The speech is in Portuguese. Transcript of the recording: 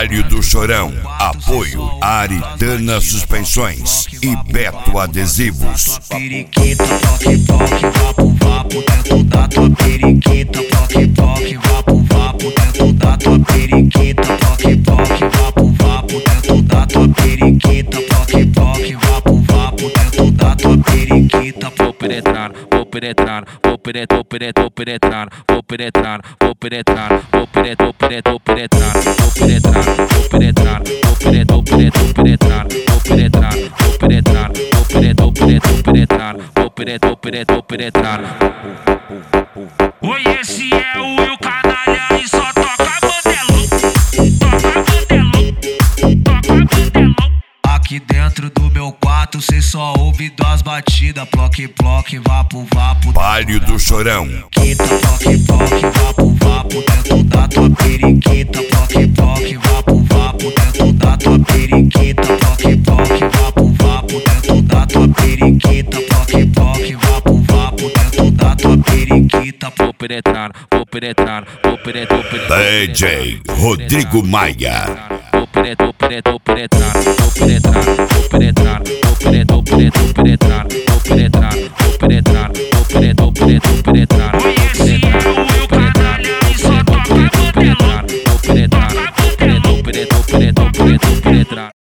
Baile do Chorão. Apoio Aritana Suspensões e Beto Adesivos. Periquita, toque, toque, vapo, vapo, dentro da tua periquita, toque, toque, vapo, vapo, dentro da tua periquita, toque, toque, vapo, vapo, dentro da tua periquita, toque, toque, vapo, vapo, dentro da tua periquita. Vou penetrar, vou penetrar, vou penetrar, vou penetrar, vou penetrar, vou penetrar, vou penetrar, vou penetrar, vou penetrar, vou penetrar, vou penetrar, vou penetrar, vou penetrar, vou penetrar, vou penetrar, vou penetrar, vou penetrar, vou penetrar. Oi, esse é o Will Canalha e só toca bandelão, toca bandelão, toca bandelão. Aqui dentro do meu quarto cê só ouve duas batidas, ploque, ploque, vapo, vapo. Baile do Chorão. Periquita, ploque, ploque, vapo, vapo, dentro da tua periquita, ploque, ploque, vapo, vapo, dentro da tua periquita, ploque, ploque, vapo, vapo, dentro da tua periquita, ploque, ploque, vapo, vapo, dentro da tua periquita. Vou penetrar, vou penetrar, vou penetrar, vou penetrar. DJ Rodrigo Maia. Vou penetrar, vou penetrar, vou penetrar, vou penetrar, vou penetrar, vou penetrar, vou penetrar, vou penetrar, vou penetrar.